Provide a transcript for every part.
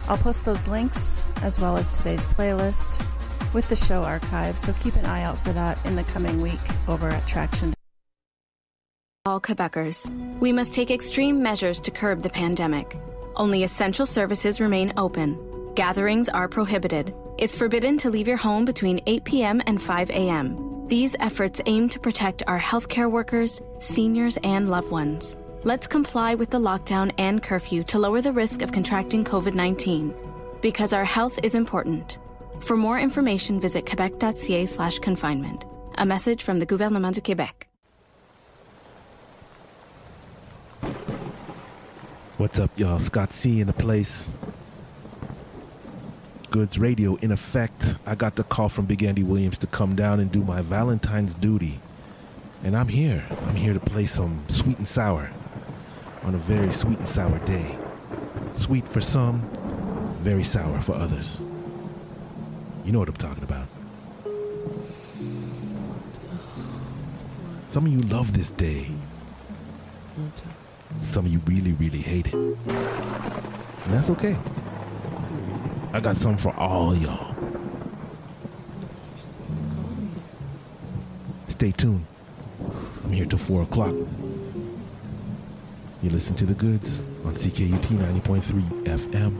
I'll post those links as well as today's playlist with the show archive, so keep an eye out for that in the coming week over at Traction. All Quebecers, we must take extreme measures to curb the pandemic. Only essential services remain open. Gatherings are prohibited. It's forbidden to leave your home between 8 p.m. and 5 a.m. These efforts aim to protect our healthcare workers, seniors, and loved ones. Let's comply with the lockdown and curfew to lower the risk of contracting COVID-19, because our health is important. For more information, visit quebec.ca/confinement. A message from the Gouvernement du Québec. What's up, y'all? Scott C in the place. Goods Radio in effect. I got the call from Big Andy Williams to come down and do my Valentine's duty. And I'm here. I'm here to play some sweet and sour on a very sweet and sour day. Sweet for some, very sour for others. You know what I'm talking about. Some of you love this day. Some of you really, really hate it. And that's okay. I got some for all y'all. Stay tuned. I'm here till 4 o'clock. You listen to The Goods on CKUT 90.3 FM.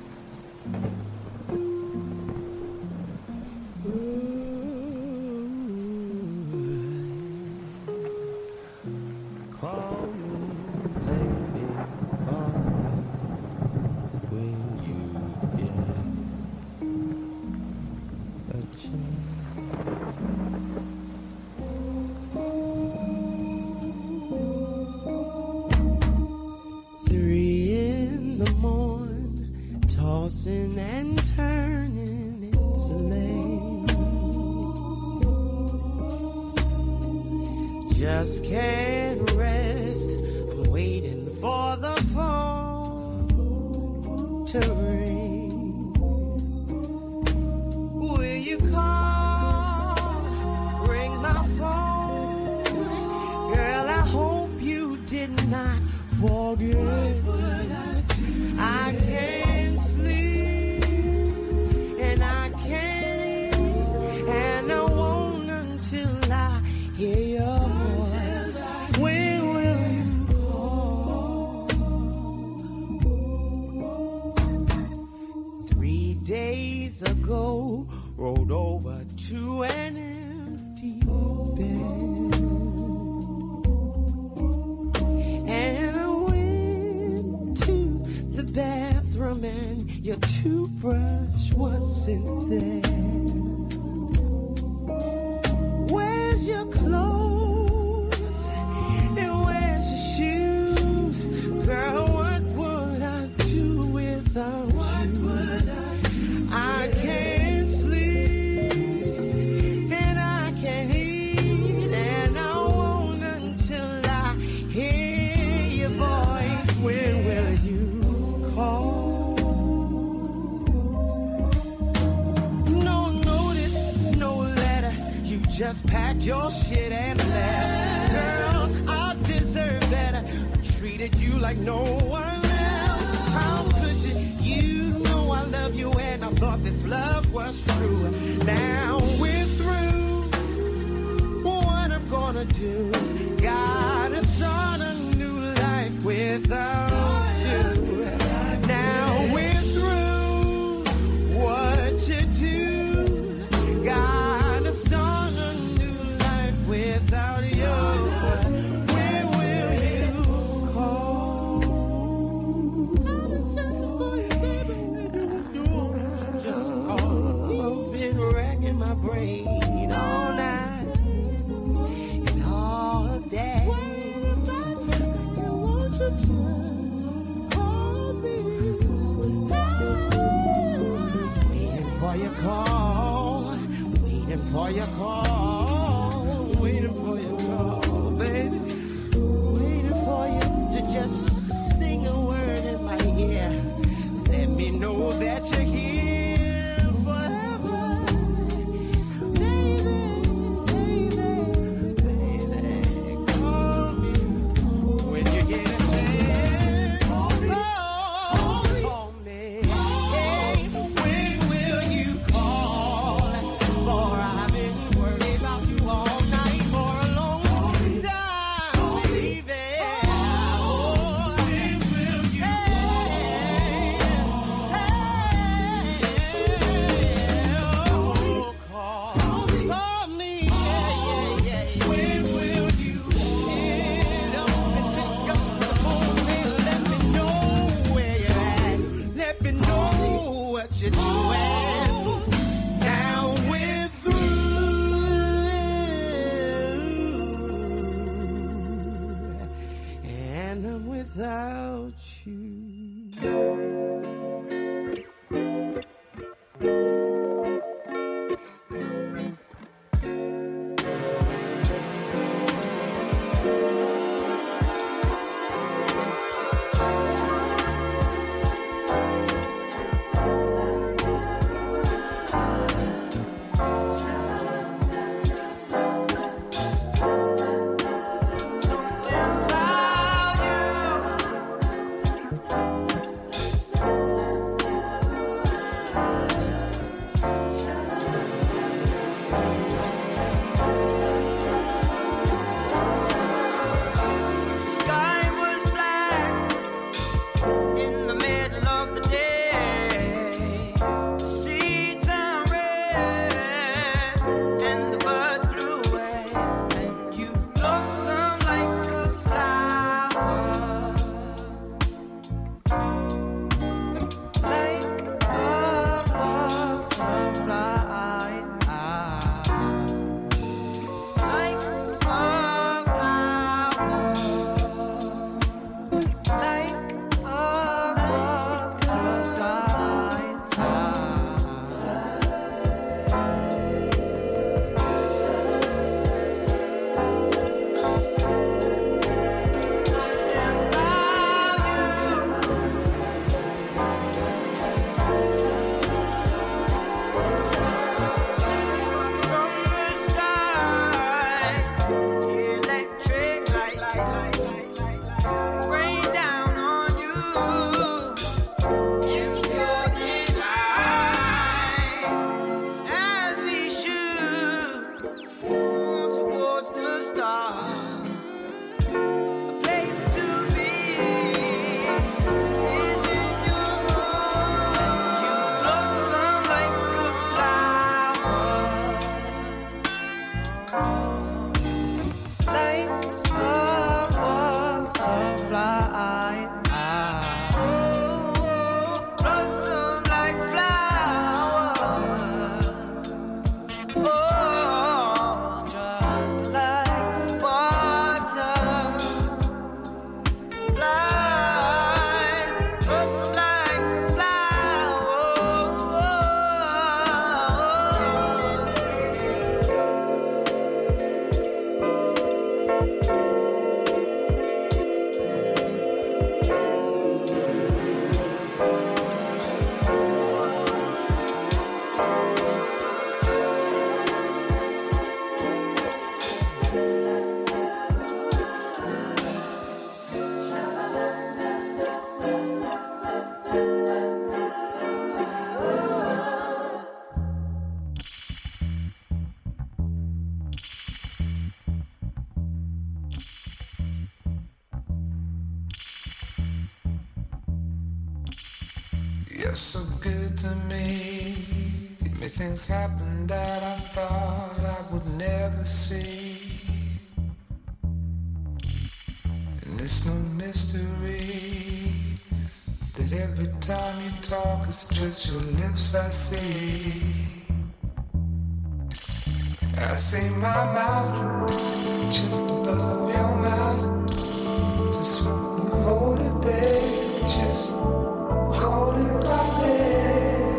Just packed your shit and left. Girl, I deserve better. I treated you like no one else. How could you? You know I love you and I thought this love was true. Now we're through. What I'm gonna do? Gotta start a new life without you. Now we're through. What to do? Gotta start without you, where will you call? I've been searching for you, baby. You just call. I've been racking my brain all night and all day. Won't you just call me? Waiting for your call. Waiting for your call. Waiting for your call, baby. Waiting for you to just sing a word in my ear. Let me know that you're here forever. Baby, baby, baby, call me when you get a chance. Call me. Yeah. know what you're doing. Now we're through, and I'm without you. You're so good to me. You make things happen that I thought I would never see. And it's no mystery that every time you talk it's just your lips I see. I see my mouth just above your mouth. Just wanna hold it there, just hold it right there.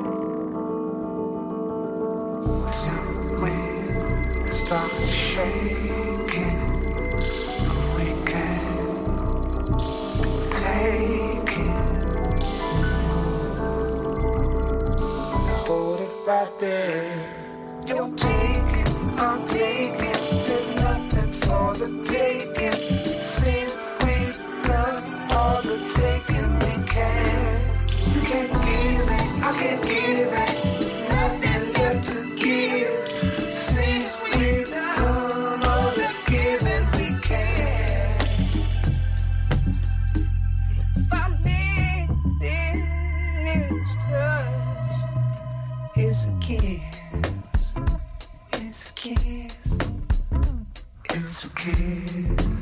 Till we start shaking, we can't be taking more. Hold it right there. You're taking, I'm taking. There's nothing for the taking. Since we've done all the taking we can. You can't give it, I can't give it. There's nothing left to give. Since we've done all the giving we can. If I need this touch, it's a kiss. It's a kiss. It's a kiss.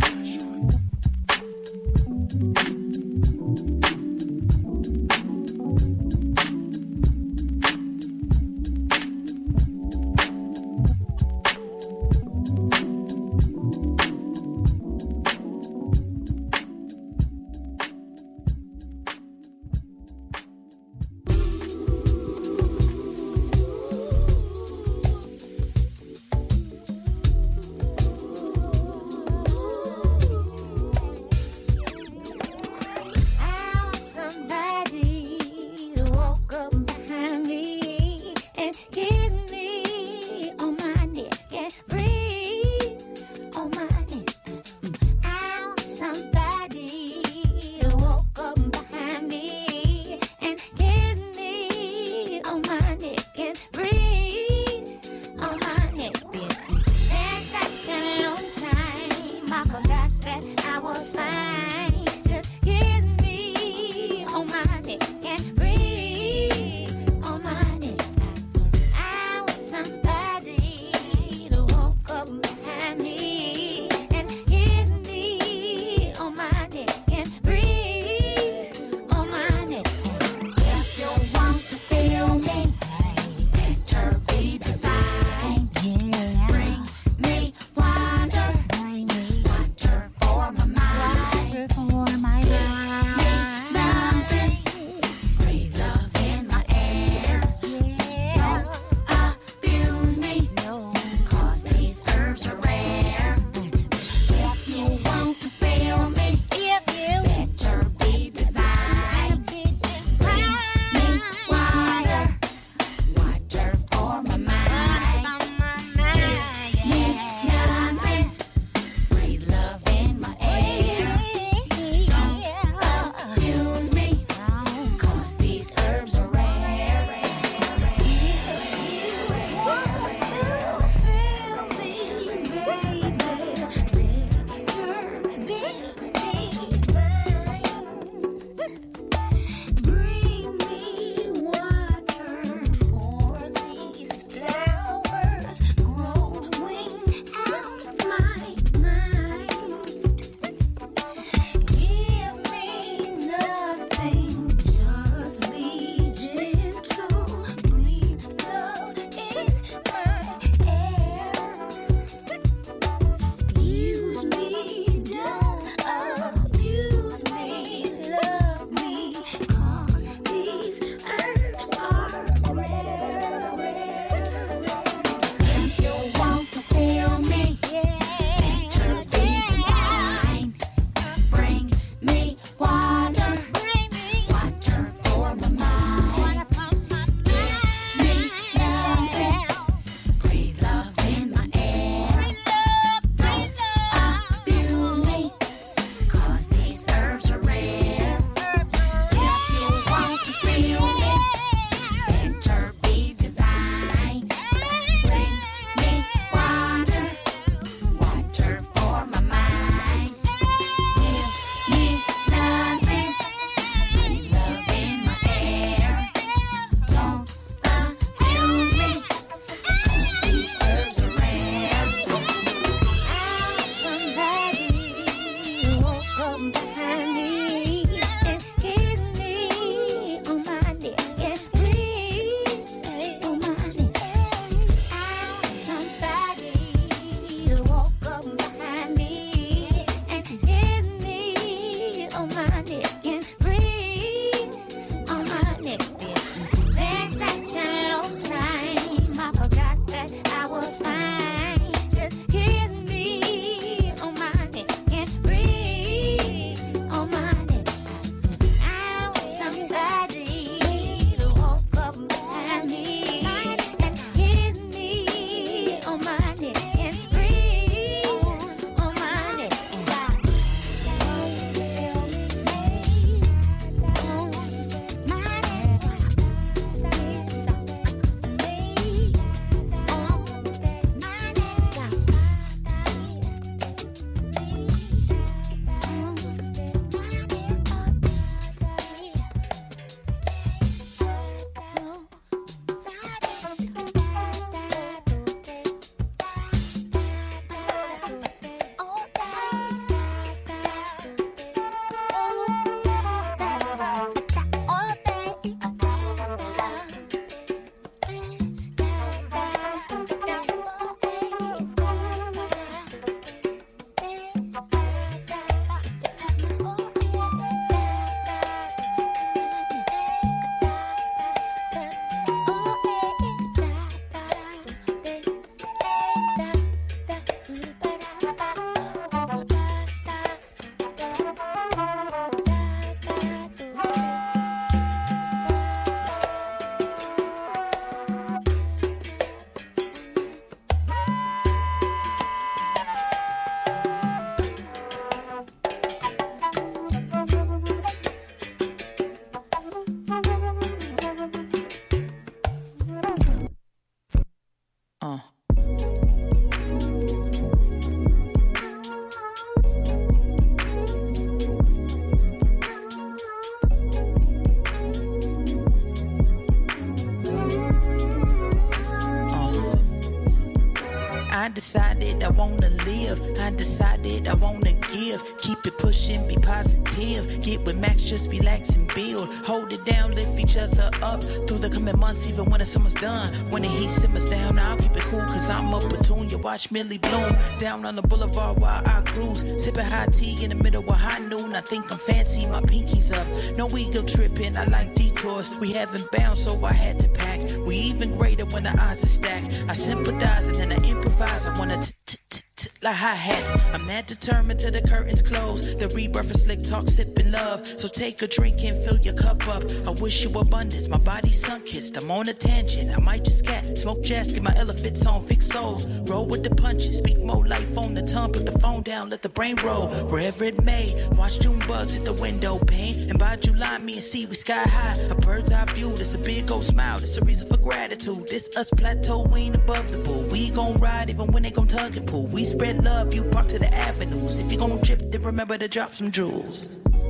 wanna live. I decided I wanna give. Keep it pushing, be positive. Get with Max, just relax and build. Hold it down, lift each other up through the coming months, even when the summer's done. When the heat simmers down, I'll keep it cool, cause I'm up Bethune. You watch Millie bloom down on the boulevard while I cruise. Sipping high tea in the middle of high noon. I think I'm fancy, my pinky's up. No ego tripping, I like detours. We haven't bounced, so I had to pack. We even greater when the odds are stacked. I sympathize and then I improvise. I wanna like hi-hats. I'm that determined till the curtains close. The rebirth of slick talk, sipping love. So take a drink and fill your cup up. I wish you abundance. My body's sun-kissed. I'm on a tangent. I might just cat. Smoke jazz, get my elephants on, fix souls. Roll with the punches. Speak more life on the tongue. Put the phone down, let the brain roll. Wherever it may. Watch June bugs hit the window pane. And by July, me and see we sky high. A bird's eye view. This a big old smile. This a reason for gratitude. This us plateau. We ain't above the bull. We gon' ride even when they gon' tug and pull. We spread love, you park to the avenues. If you gon' trip, then remember to drop some jewels.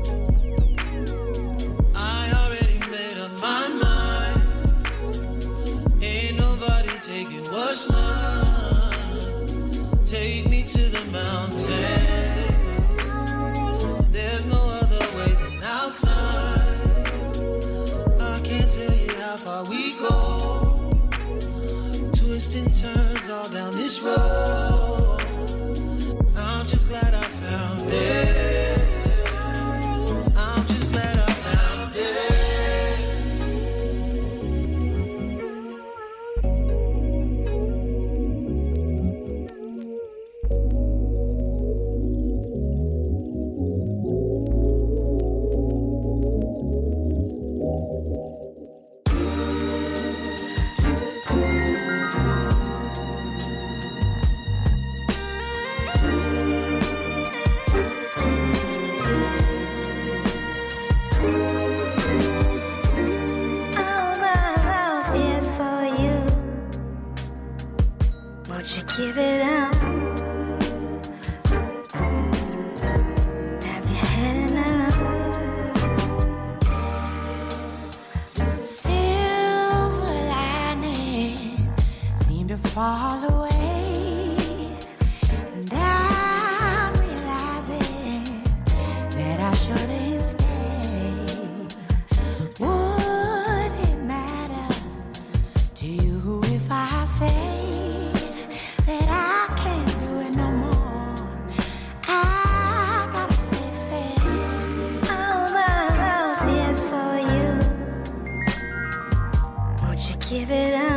I already made up my mind. Ain't nobody taking what's mine. Take me to the mountain. There's no other way than I'll climb. I can't tell you how far we go. Twists and turns all down this road. I'm just glad I found it. I'm just glad I found it. Give it up. Have you had enough? Silver lining seem to fall away, and I'm realizing that I shouldn't stay. Would it matter to you if I say that I can't do it no more? I gotta say fair. All my love is for you. Won't you give it up?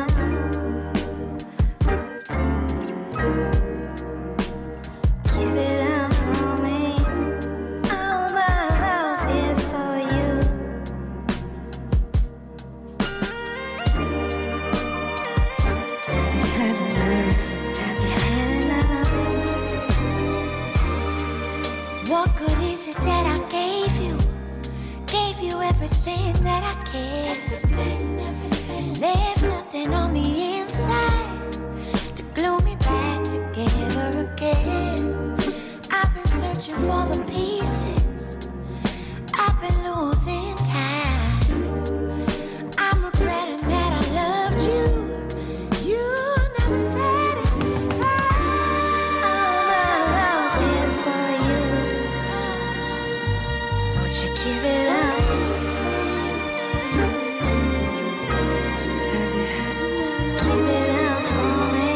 Give it up for me. All my love is for you. Have you had enough? Have you had enough? What good is it that I gave you? Gave you everything that I gave. Everything. Left nothing on the inside to glue me back together again. I've been searching for the pieces. I've been losing time. I'm regretting that I loved you. You never satisfied. All my love is for you. Won't you give it up? Have you had enough? Give it up for me.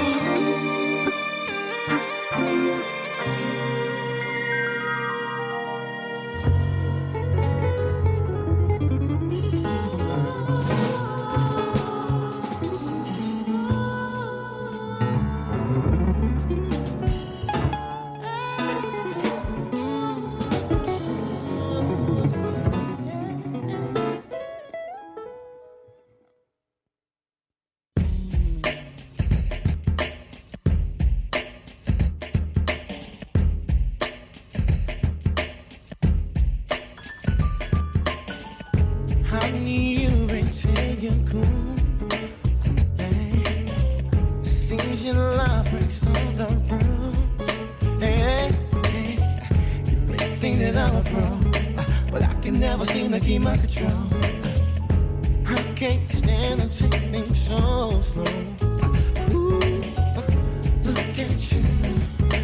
Honey, you ain't you cool. Hey. Seems your love breaks all the rules. Hey, hey. You may think that I'm a pro, but I can never seem to keep my control. I can't stand to take things so slow. Ooh, look at you.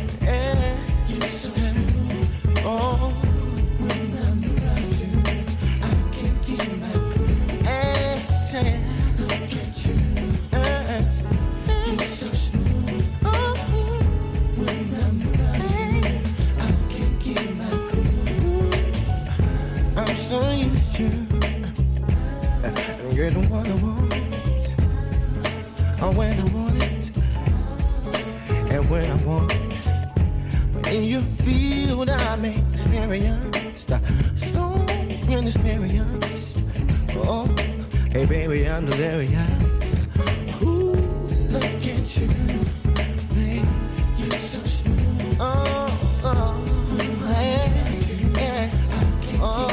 getting what I want, when I want it, and when I want it. When you feel that I'm experienced, so inexperienced. Oh, hey baby, I'm delirious. Ooh, look at you, babe, you're so smooth. Oh, oh, hey, yeah, oh.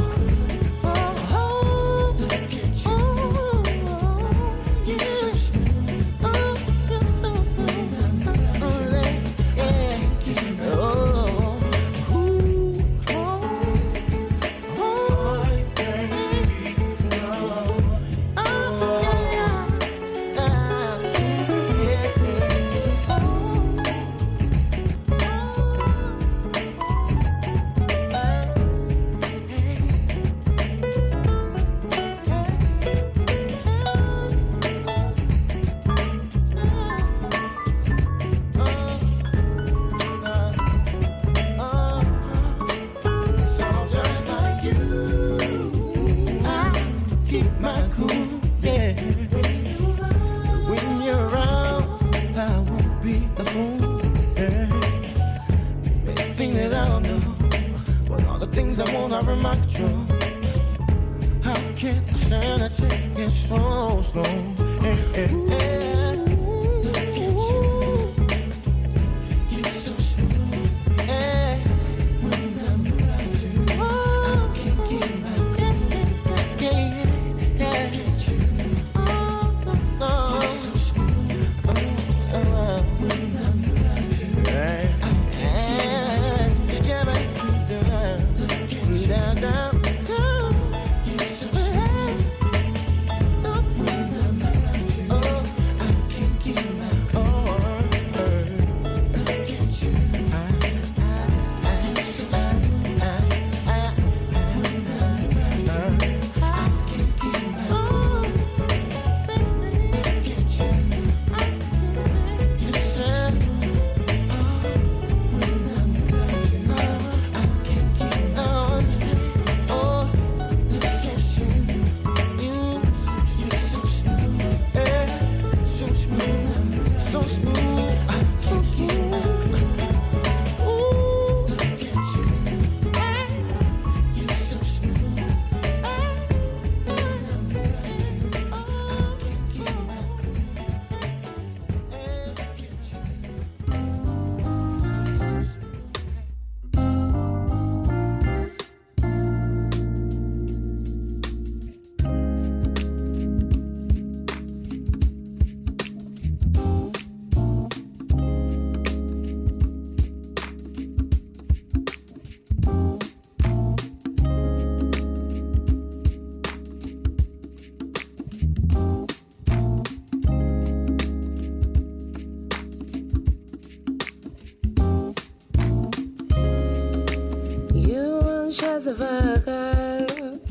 The Virgo,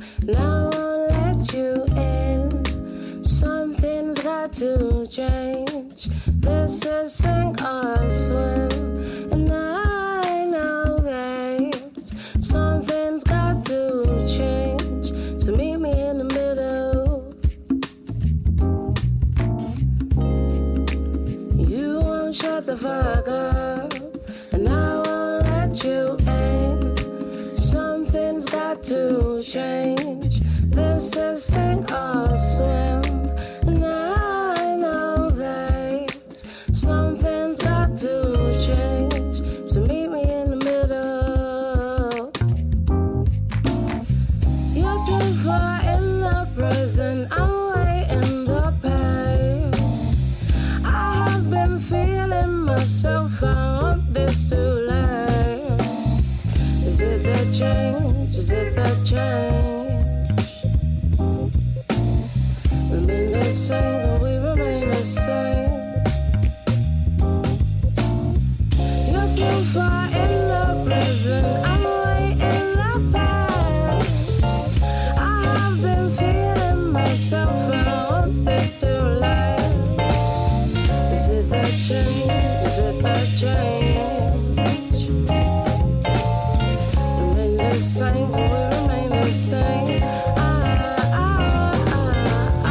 now I'll let you in. Something's got to change. This is sink or swim, and I know that something's got to change. So meet me in the middle. You won't shut the Virgo, and I won't let you in. Something's got to change. This is sink or swim, and I know that something's got to change. So meet me in the middle. You're too far in the present, I'm way in the past. I have been feeling myself, I want this to last. Is it that change? Is it that change? We've been the same, but we remain the same. You're too far in the present, I'm way in the past. I have been feeling myself, and I want this to last. Is it that change? Is it that change? Remain the same, we remain the same.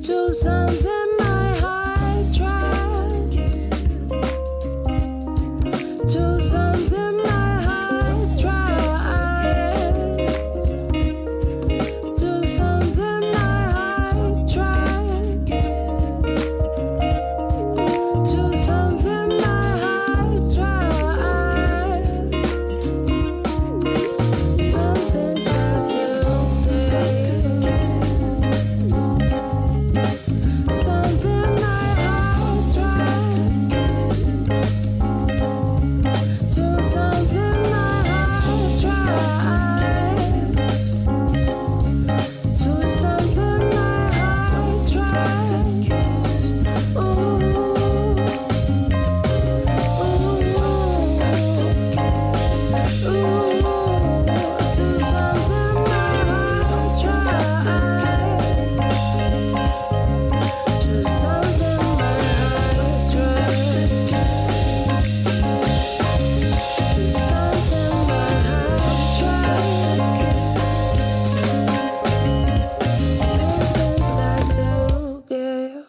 to something my heart tries, to something my heart tries, to something my heart tries, to something my heart tries. Something's got to something my heart tries, to something my heart tries, to something my heart tries. Ooh, ooh, to something my heart tries, to something my heart tries, to something my heart tries. Something's got to give.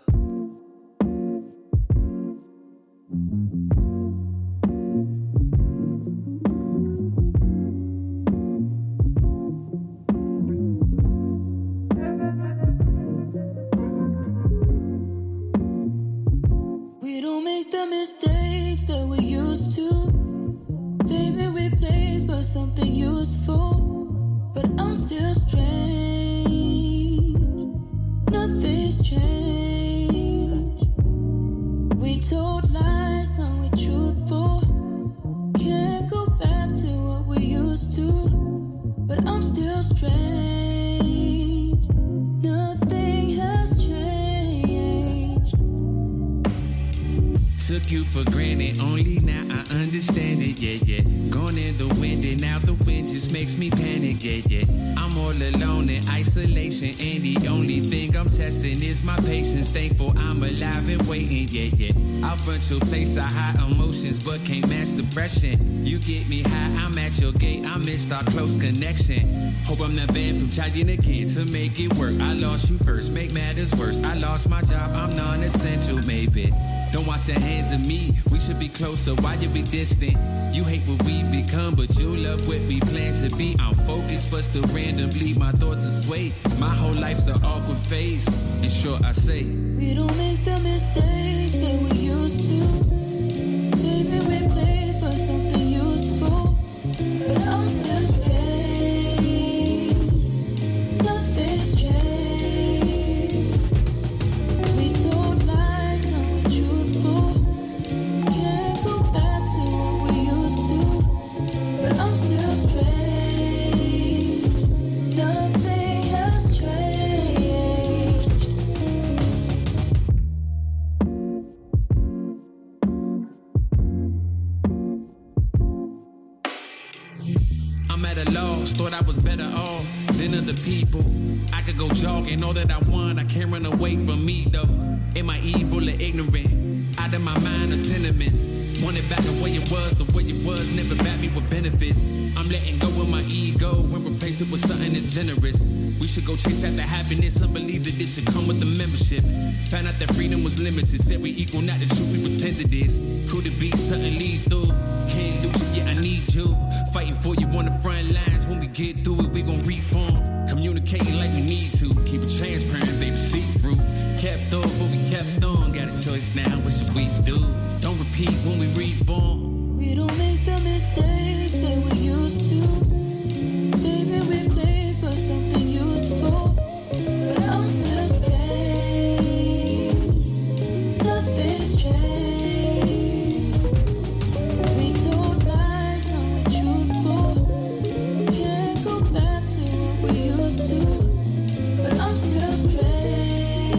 We don't make the mistakes that we used to. They've been replaced by something useful. But I'm still strange. Nothing's changed. We told lies, now we're truthful. Can't go back to what we used to. But I'm still strange. Nothing has changed. Took you for granted, only now I understand it, yeah, yeah. Gone in the wind and now the wind just makes me panic, yeah, yeah. I'm all alone in isolation and the only thing I'm testing is my patience. Thankful I'm alive and waiting, yeah, yeah. I'll front your place, I hide emotions but can't match depression. You get me high, I'm at your gate, I missed our close connection. Hope I'm not banned from trying again to make it work. I lost you first, make matters worse. I lost my job, I'm non-essential, maybe. Don't wash your hands of me, we should be closer, why you be distant? You hate what we become, but you love what we plan to be. I'm focused, but still randomly my thoughts are swayed. My whole life's an awkward phase, in short I say We don't make the mistakes that we used to. They've been replaced by something useful. But I'm still strange. Nothing's changed. We told lies, now we're truthful. Can't go back to what we used to. But I'm still strange. Nothing has changed. I'm at a loss, thought I was better off than other people. I could go jogging, all that I want, I can't run away from me though. Am I evil or ignorant? Out of my mind or tenements. Want it back the way it was, never back me with benefits. I'm letting go of my ego and replace it with something that's generous. We should go chase after happiness, some believe that this should come with the membership. Found out that freedom was limited, said we equal, not the truth we pretend it is. Could it be something lethal? Can't lose it, yeah I need you. Fighting for you on the front lines, when we get through it we gon' reform. Communicating like we need to, keep it transparent, baby, see through. Kept off what we kept on, got a choice now, what should we do? Don't repeat when we reborn. We don't make the mistakes that we used to. They've been replaced by something useful. But I'm still strange. Nothing's changed. We told lies, now we're truthful. Can't go back to what we used to. But I'm still strange.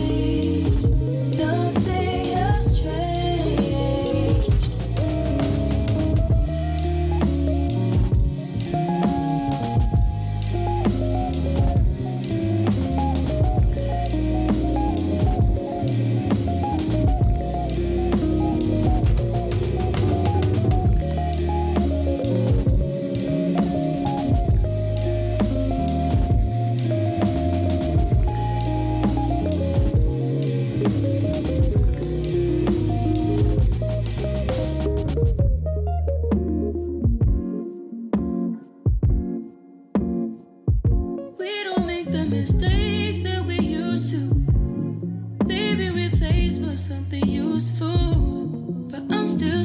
something useful, but I'm still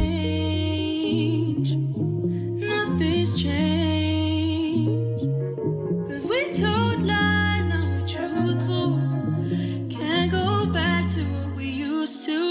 strange. Nothing's changed. 'Cause we told lies, now we're truthful. Can't go back to what we used to.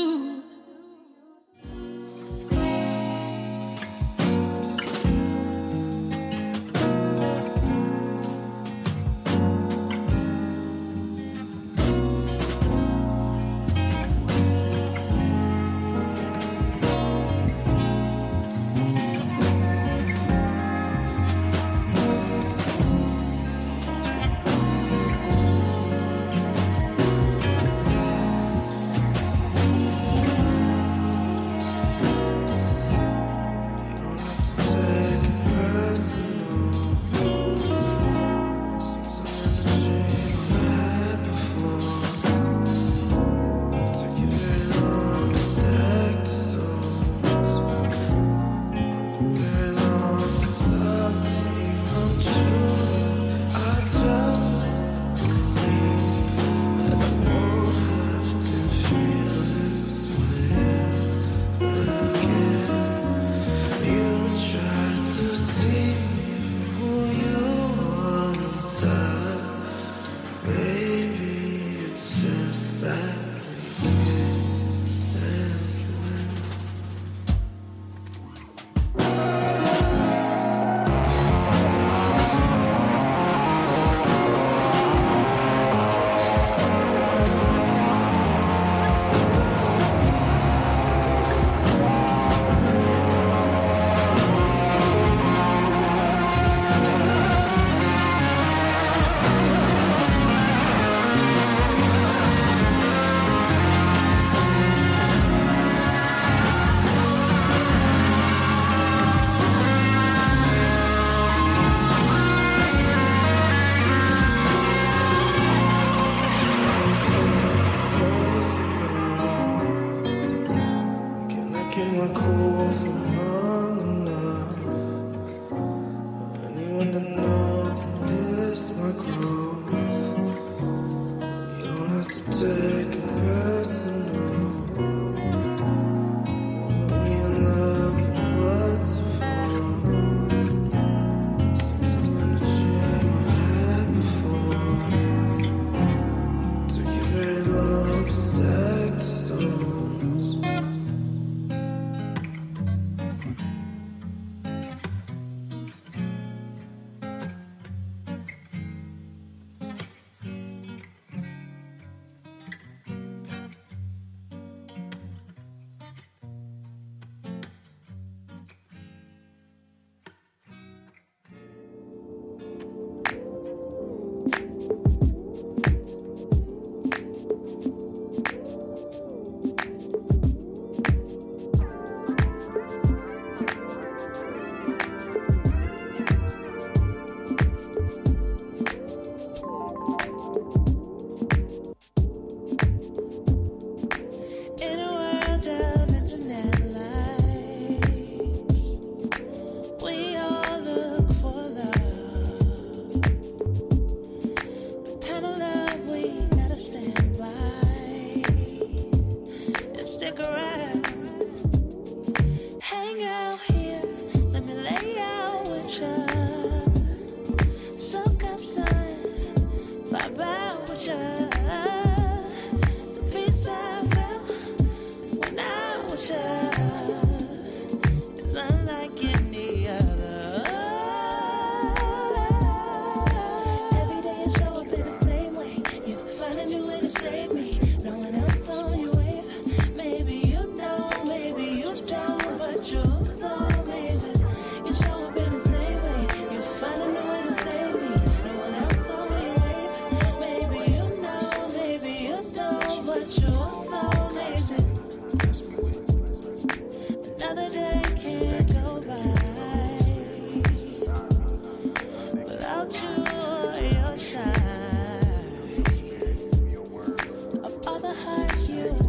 Of all the hearts you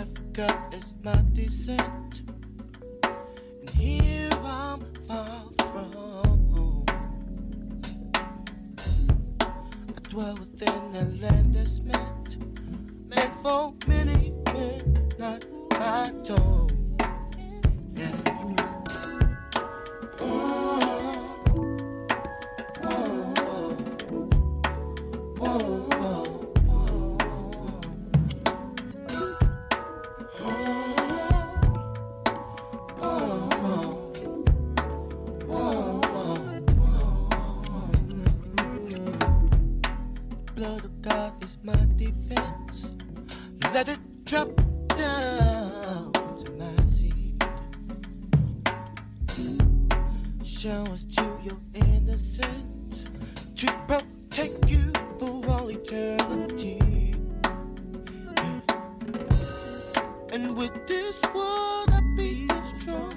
Africa is my descent, and here I'm far from home. I dwell within a land that's meant for many men, not my own. Blood of God is my defense. Let it drop down to my seat. Showers to your innocence to protect you for all eternity. And with this world I be strong.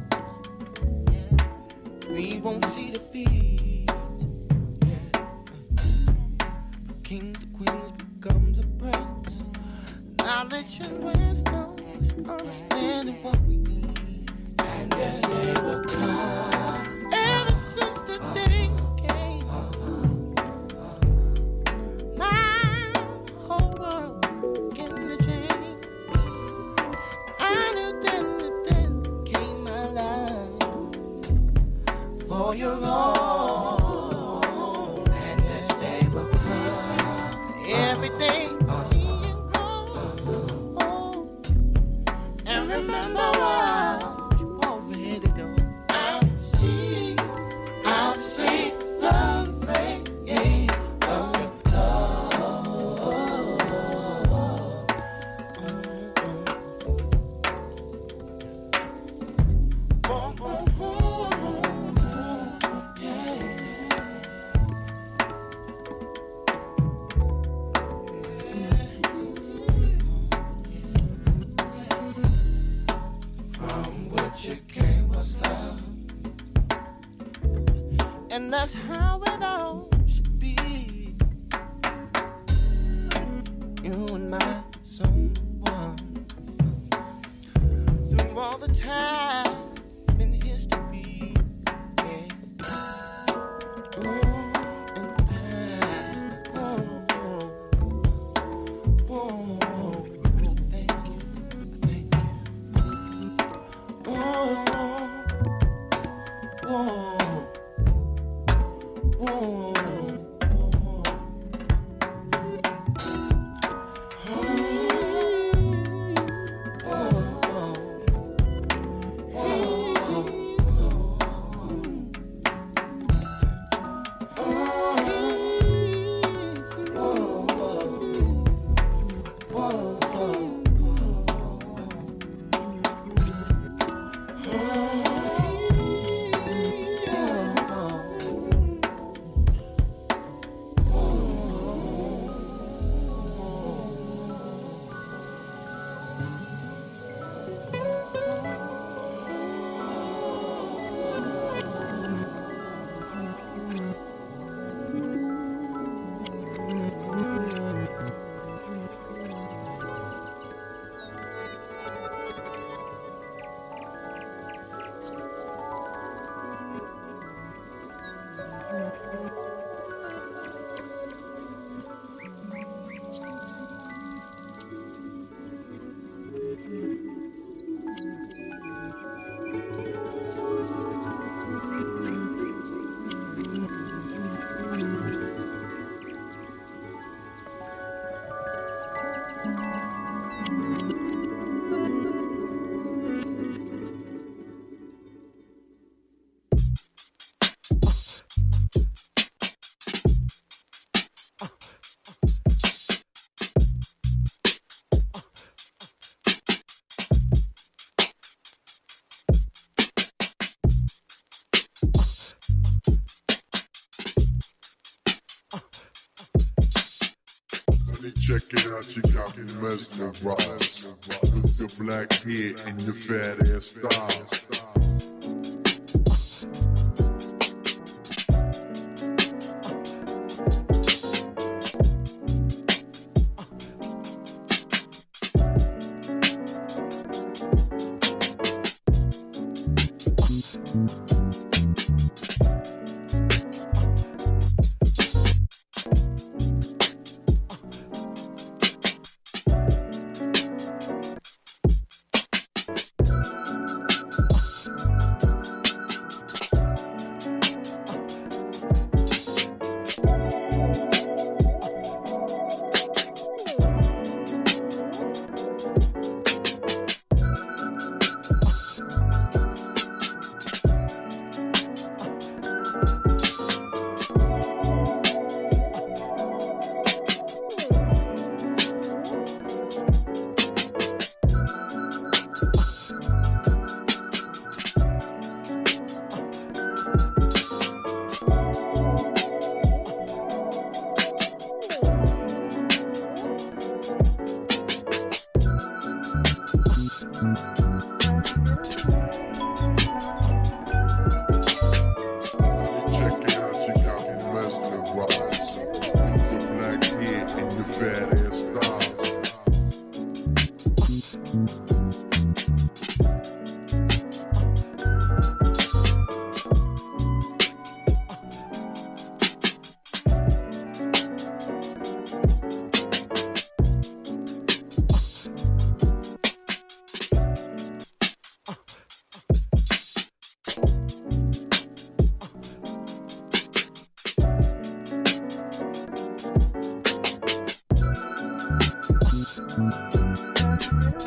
We won't see defeat. For kings and queens becomes a prince. Knowledge and wisdom is understanding what we need. And this day will come. Ever since the day came, my whole world began to change. I knew then that then came my life for your own. And this day will come. Every day. Remember what you already know. I've seen love rain from your love. And that's how it all should be. You and my someone through all the time in history. Yeah. Ooh, and that. Oh, thank you. Oh. Check it out, you got me mesmerized with the black hair and your fat ass style.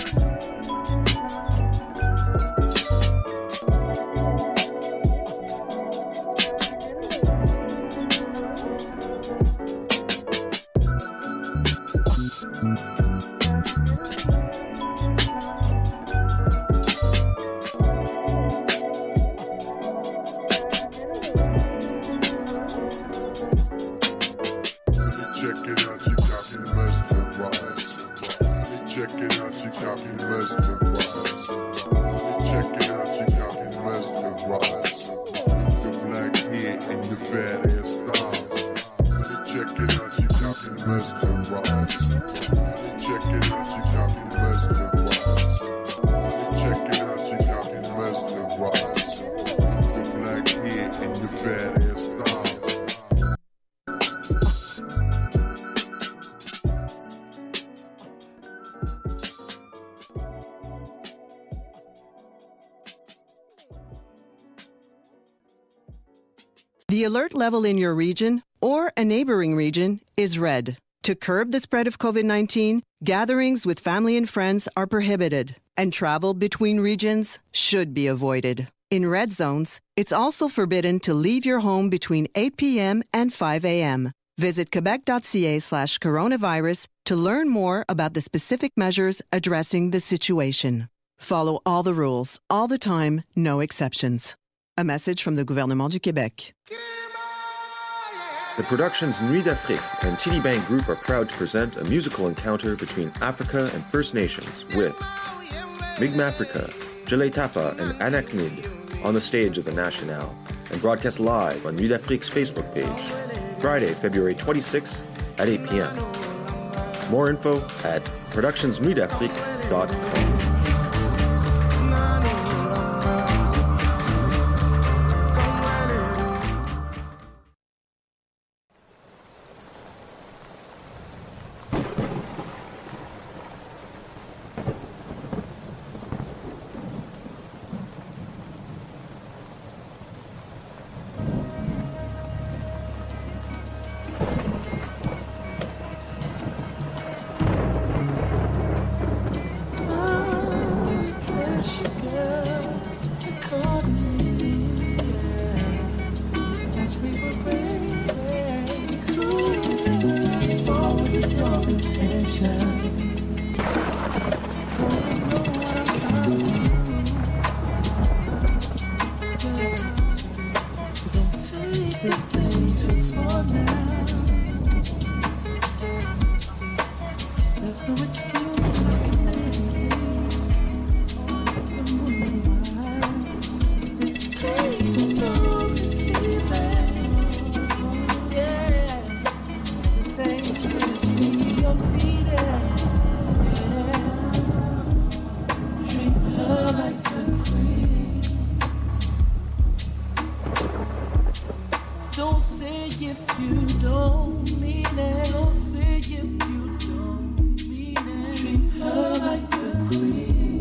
The alert level in your region or a neighboring region is red. To curb the spread of COVID-19, gatherings with family and friends are prohibited, and travel between regions should be avoided. In red zones, it's also forbidden to leave your home between 8 p.m. and 5 a.m. Visit quebec.ca/coronavirus to learn more about the specific measures addressing the situation. Follow all the rules, all the time, no exceptions. A message from the Gouvernement du Québec. The productions Nuit d'Afrique and TD Bank Group are proud to present a musical encounter between Africa and First Nations with Mi'kmaq Africa, Jele Tapa and Anak Nid on the stage of the National and broadcast live on Nuit d'Afrique's Facebook page, Friday, February 26th at 8 p.m. More info at productionsnuitdafrique.com. Don't say if you